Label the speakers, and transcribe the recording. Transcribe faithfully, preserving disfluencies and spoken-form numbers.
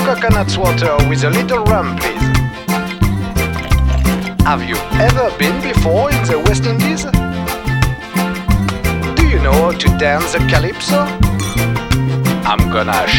Speaker 1: coconut water with a little rum, please. Have you ever been before in the West Indies? Do you know how to dance the calypso? I'm gonna